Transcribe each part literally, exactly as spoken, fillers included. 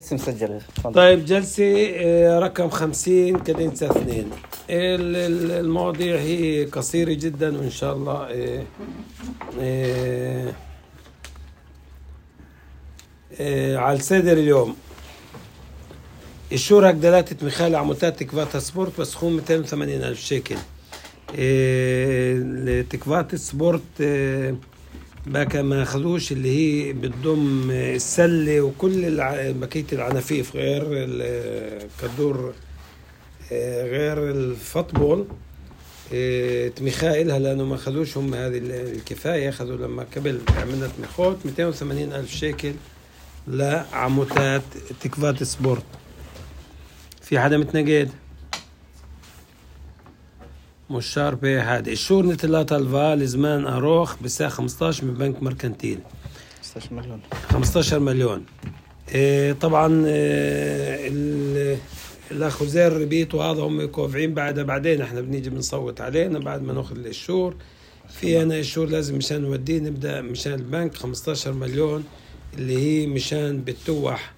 مسجل. طيب جلسة رقم خمسين كدنسة اثنين. المواضيع هي قصيرة جدا وإن شاء الله على الصدر اليوم. الشورى دلالة تمثال عموتات تكفات سبورت بسخون مئتين وثمانين ألف شيكل. تكفات سبورت باكا ما خذوش اللي هي بتضم السلة وكل بقية العنافيف غير الكدور غير الفوتبول تميخاء إلها لأنه ما خذوش هم هذه الكفاية. خذوا لما قبل عملنا تميخوت مئتين وثمانين ألف شيكل لعموتات تكفات سبورت. في حدا متنقد مشار به هذا الشور نتلات الفا لزمان أروخ بساعة خمستاشر من بنك مركنتيل خمستاشر مليون خمستاشر مليون. إيه طبعا إيه الأخ زير ربيت وهذا هم كوفعين بعد بعدين احنا بنيجي بنصوت علينا بعد ما ناخذ الشور. في أنا الشور لازم مشان نوديه نبدأ مشان البنك خمستاشر مليون اللي هي مشان بتوح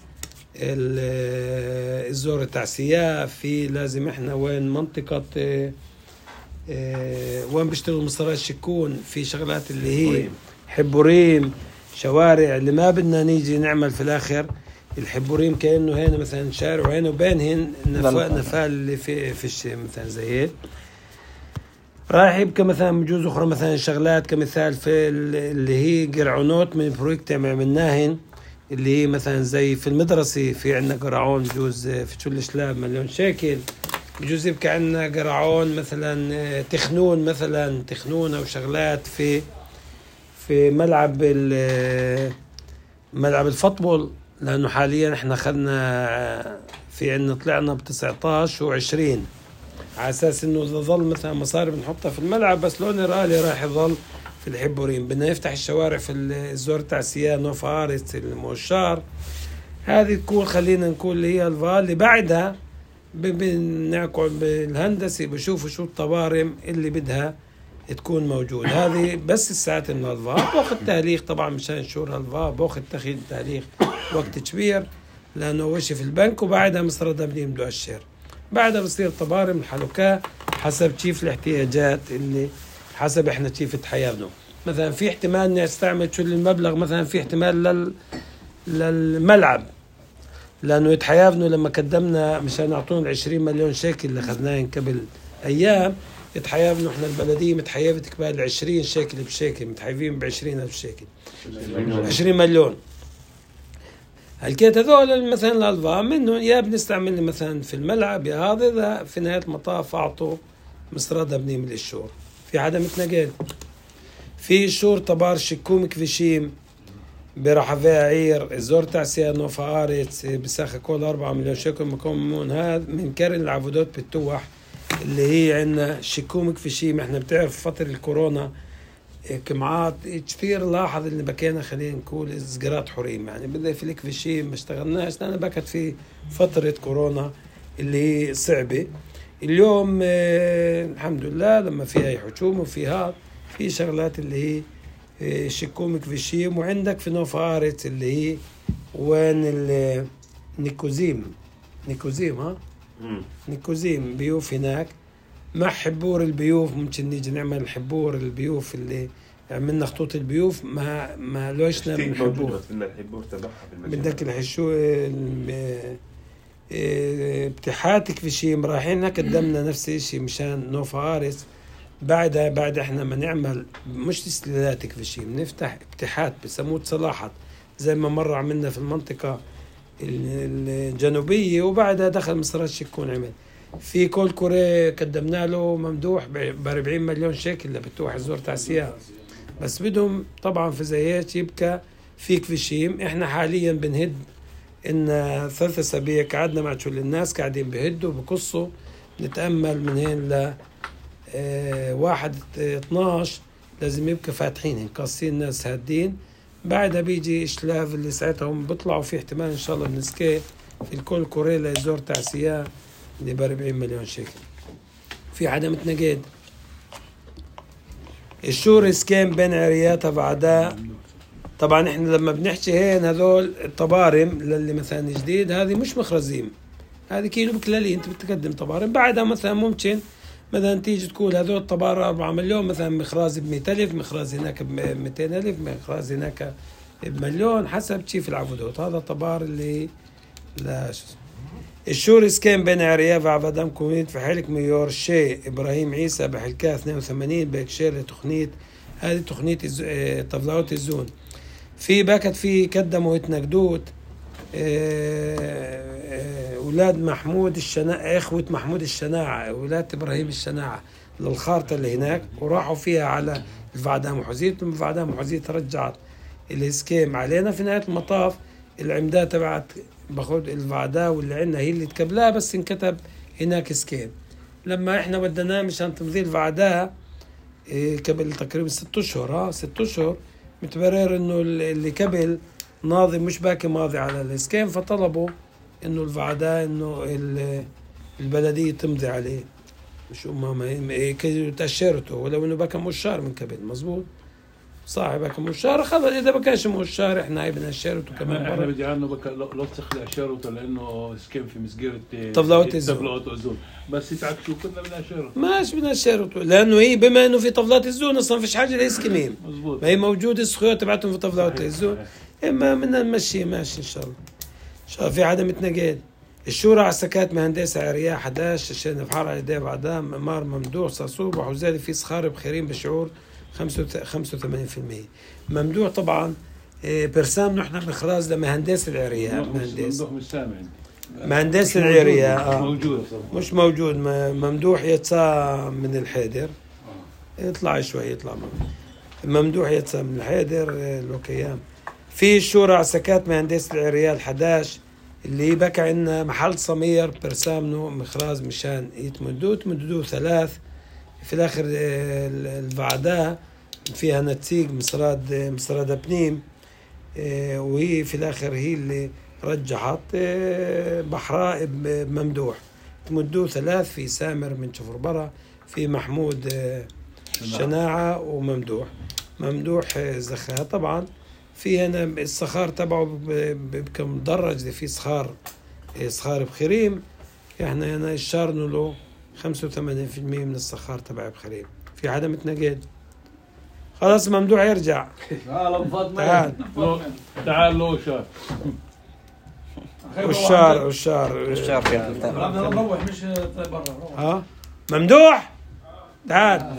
الزور التعسية. في لازم احنا وين منطقة إيه إيه وين بيشتغلوا مصرات شكون في شغلات اللي هي حبوريم شوارع اللي ما بدنا نيجي نعمل في الآخر الحبوريم كأنه هنا مثلا شارع وهنا وبينهن نفال نفال اللي في في الشيء مثلا زي هيك. راح يبقى مثلا بجوز أخرى مثلا شغلات كمثال في اللي هي قرعونات من بروجكت عملناهن اللي هي مثلا زي في المدرسة في عندنا قرعون بجوز في كل شلاب مليون شيكل. بجوز يبقى عندنا قرعون مثلا تخنون مثلا تخنون أو شغلات في في ملعب ملعب الفوتبول لأنه حاليا احنا خدنا في عندنا طلعنا بتسعتاشر وعشرين على أساس إنه إذا ظل مثلا مصاري بنحطها في الملعب بس لون رالي راح يظل في الحبورين. بدنا نفتح الشوارع في الزور التعسية نوفا آريس الموشار هذه تكون خلينا نقول اللي هي الفال اللي بعدها بنقعد بالهندسة بشوفوا شو الطوارم اللي بدها تكون موجود. هذه بس الساعات من الفا باخذ تهليخ طبعا مشان شهور الفا باخذ تخيل تهليخ وقت كبير لأنه وشي في البنك وبعدها مصردها بنيمدو الشهر. بعدها بصير طبارم الحلوكاء حسب كيف الاحتياجات اللي حسب احنا كيف تحيرنا. مثلا في احتمال نستعمل شو المبلغ مثلا في احتمال لل للملعب لأنه يتحيرنا لما قدمنا مشان يعطونا عشرين مليون شيكل اللي خذناهن قبل أيام يتحيرنا احنا البلدية متحيفة قبل عشرين شيكل بشيكل متحيفين بعشرين ألف شيكل عشرين مليون. هالكيت هذول مثلا الألفا منهم يا بنستعمل مثلا في الملعب يا هذا في نهاية المطاف أعطوا مصردها بنيم للشور. في حدا متنقل في شور طبار شكوم كفشيم برحفة عير الزور تعسير نوفا آريس بساخة كل أربعة مليون شيكل مكون هذا من كارن العبودات بالتوح اللي هي عندنا شكوم كفشيم. احنا بتعرف فترة الكورونا كمعات كثير لاحظ اللي بكينا خلينا نقول الزقرات حريم يعني بدأ في الكفشيم ما اشتغلناش لأن بكت في فترة كورونا اللي هي صعبة. اليوم اه الحمد لله لما فيها حكومة وفيها في شغلات اللي هي اه شكوم كفشيم. وعندك في نوفا آريس اللي هي وين النيكوزيم نيكوزيم ها نيكوزيم بيوف هناك مع حبور البيوف ممكن نيجي نعمل حبور البيوف اللي عملنا خطوط البيوف ما ما لوشنا من حبور بدك الحشو ابتحاتك في شيء رايحين قدمنا نفس الشيء مشان نوفا آريس. بعدها بعد احنا ما نعمل مش تسليلاتك في شيء بنفتح ابتحات بسموه صلاحات زي ما مرة عملنا في المنطقة الجنوبية وبعدها دخل مصرات شكون عمل في كل كوري قدمنا له ممدوح ب أربعين مليون شيكل اللي بتوح الزور تعسية بس بدهم طبعا في زي هيك يبقى في كفشيم. احنا حاليا بنهد ان ثلاثة اسابيع قعدنا مع كل الناس قاعدين بهدوا بقصوا نتأمل من هين ل اه واحد اثناش لازم يبقى فاتحين قاصين الناس هادين. بعدها بيجي اشلاف اللي ساعتهم بيطلعوا في احتمال ان شاء الله بنسكي في الكل كوري لزور تعسية اللي بأربعين مليون شيكل. في حدا متنقد الشور سكين بين عرياتها بعدها طبعا احنا لما بنحكي هين هذول الطبارم للي مثلا جديد هذه مش مخرزين، هذه كيلو بكلالي انت بتقدم طبارم. بعدها مثلا ممكن مثلا تيجي تقول هذول الطبارة أربعة مليون، مثلا مخراز بمئة ألف، مخراز هناك بمئتين ألف، مخراز هناك بمليون، حسب كيف العبودات. هذا طبار اللي لا شو الشور سكان بين عرياف عبدام كوميت في حلك ميور شي إبراهيم عيسى بحلكاه اثنين وثمانين بكشير لتخنيت. هذه تخنية طفلاوت الزون في باكت في كدموا يتنقدوت أولاد محمود الشناعة، إخوة محمود الشناعة، أولاد إبراهيم الشناعة للخارطة اللي هناك، وراحوا فيها على الفعدام وحزيت. الفعدام وحزيت رجعت الاسكيم علينا. في نهاية المطاف العمدة تبعت باخد الفعداء واللي عندنا هي اللي تكبلها، بس انكتب هناك اسكيم. لما احنا ودناه مشان تمضي الفعداء قبل تقريبا ست اشهر ها ست اشهر متبرر انه اللي قبل ناظم مش باقي ماضي على الاسكيم، فطلبوا انه الفعداء انه البلديه تمضي عليه، مش امام كده تاشرته، ولو انه بقى مشار من قبل. مزبوط صاحب بقى مشار خلص، اذا ما كانش مشار احنا هاي بدنا نشرته كمان. احنا بدي عنه بقى لو تسخ اشارته لانه اسكيم في مسجره طفلاوت الزون طفلاوت الزون، بس يتعكسوا كنا بدنا اشارته ماش بدنا اشارته، لانه هي بما انه في طفلات الزون اصلا فيش حاجه لاسكيمين. مزبوط، ما هي موجوده السخوات تبعتهم في طفلات الزون. اما بدنا نمشي ماشي ان شاء الله. ان شاء الله في عدم متنقل. الشورى على سكات مهندسة عرياء احد عشر الشين بحار على يديه بعدام مار ممدوح صاصوب وحزالي في صخار بخيرين بشعور خمسة وثمانين بالمئة. ممدوح طبعا برسام نحن مخراز لمهندس العرياء. مهندس مش سامع مهندس العرياء مش موجود مش موجود. ممدوح يتسا من الحيدر يطلع شوي يطلع ممدوح يتسا من الحيدر الوكيام. في الشورى على سكات مهندس العرياء احد عشر اللي بكى عندنا محل صمير برسامنه مخراز مشان يتمدوه تمدوه ثلاث. في الاخر الفعداء فيها نتيج مصراد مصراد بنيم، وهي في الاخر هي اللي رجحت بحراء بممدوح تمدوه ثلاث. في سامر من شفربرة، في محمود شناعة وممدوح ممدوح زخها. طبعا في هنا الصخار تبعه بكم مدرج، في صخار صخار بخريم، احنا هنا اشارنا له خمسة وثمانين بالمئة من الصخار تبع بخريم. في حدا متنقد خلاص ممدوح يرجع. تعال تعال لو شار والشار والشار والشار نروح مش برا. ها ممدوح تعال.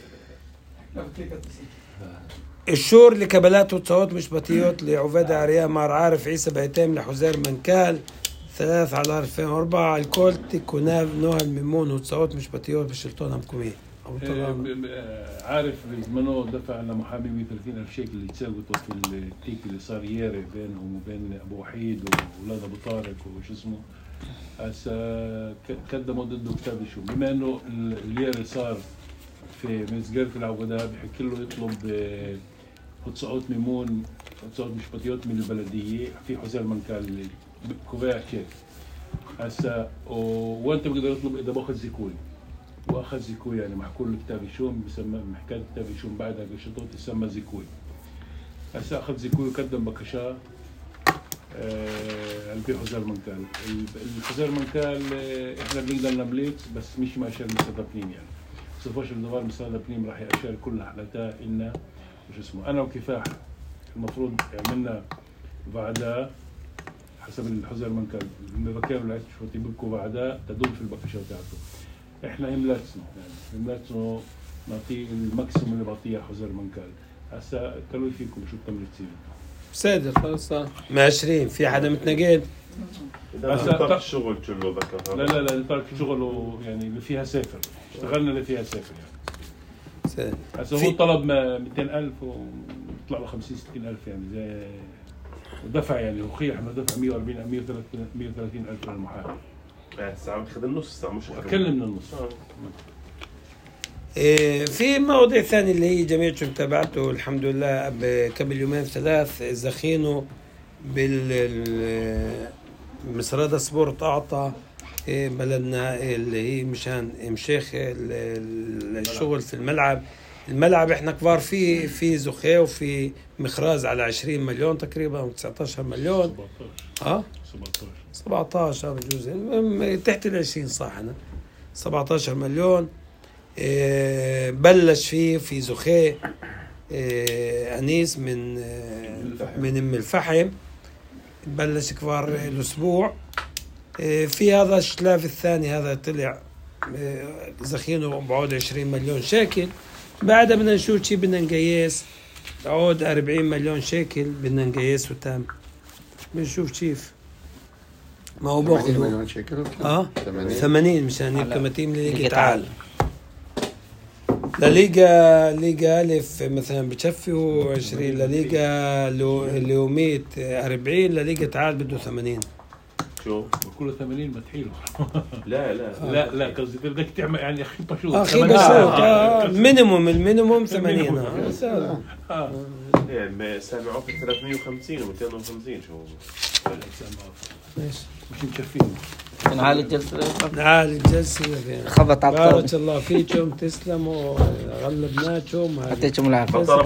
الشور لكبلات وتصوت مش بطيوت لعبادة عرياء مار عارف عيسى بيتام لحزير منكال ثلاث على ألفين وأربعة الكل تكوناف نوها الميمون وتصوت مش بطيوت بشلطونها مكومين. عارف زمانه دفع لمحامي مئة وثلاثين ألف شيكل اللي تساوته في التيك اللي صار ياري بينهم وبين أبو وحيد وولاد أبو طارق وش اسمه. هسا قدموا ضده كتاب شو بما إنه الياري صار في مسجرة العبودة بحكي له يطلب صوت ميمون صوت مش بطيوت من البلدية في حسين منكال كوفاء كيف. هسا وانت بقدر يطلب اذا باخذ زيكوي واخذ زيكوي يعني محكول الكتاب شوم بسمى محكاة الكتاب شوم بعدها بشطوط يسمى زيكوي. هسا اخذ زيكوي وقدم بكشاه آه في حسين منكال. الحسين منكال آه احنا بنقدر نملك بس مش مع شر مستضيفين يعني صفوش الدوار مستضيفين راح يأشر كل حالتها إن وش اسمه أنا وكفاح المفروض عملنا بعدها حسب الحزر منكر المذكر اللي شو تبكوا بعدها تدل في البكشة بتاعته. إحنا هملاتنا يعني هملاتنا نعطيه الماكسيموم اللي بعطيه حزر منكر. هسا كلوا فيكم شو التمريتين. سادر خلاص ما عشرين في حدا متنقد. هسا ترك الشغل كله ذكر. لا لا لا ترك شغله يعني اللي فيها سافر اشتغلنا اللي فيها سافر يعني. هسا هو طلب مئتين ألف وطلع له خمسين ستين ألف يعني زي ودفع يعني وخي احنا دفع مئة وأربعين مئة وثلاثين ألف للمحامي. يعني الساعة خذ النص الساعة مش أكلنا من النص. إيه في مواضيع ثانية اللي هي جميعكم تابعته الحمد لله قبل يومين ثلاث زخينه بال مسرادة سبورت أعطى بلدنا اللي هي مشان مشيخ الشغل في الملعب الملعب احنا كبار فيه في زخيه وفي مخراز على عشرين مليون تقريبا او تسعة عشر مليون. اه سبعة عشر بجوز المهم تحت ال عشرين صح. انا سبعة عشر مليون. إيه بلش فيه في زخيه إيه انيس من إيه من ام الفحم بلش كبار الاسبوع. إيه في هذا الشلاف الثاني هذا طلع إيه زخينه بعود عشرين مليون شيكل. بعدها بدنا نشوف شي بدنا نقيس عود أربعين مليون شيكل بدنا نقيسه تام. بنشوف كيف ما هو باخذ مليون شيكل اه ثمانين مشان يبقى متيم لليغا تعال. لليغا ليغا الف مثلا بتشفي عشرين لليغا لو اليوميت أربعين لليغا تعال بده ثمانين. شو كله ثمانين متحيله. لا لا لا لا قصدي بدك تعمل يعني اخي بشوط اخي بشوط مينيموم المينيموم ثمانين. اه يعني سامعوا في ثلاثمية وخمسين ومئتين وخمسين شو ماشي مش مكفين. نعالج الجلسة نعالج الجلسة. خبط على بارك الله فيكم تسلموا غلبناكم. يعطيكم العافية.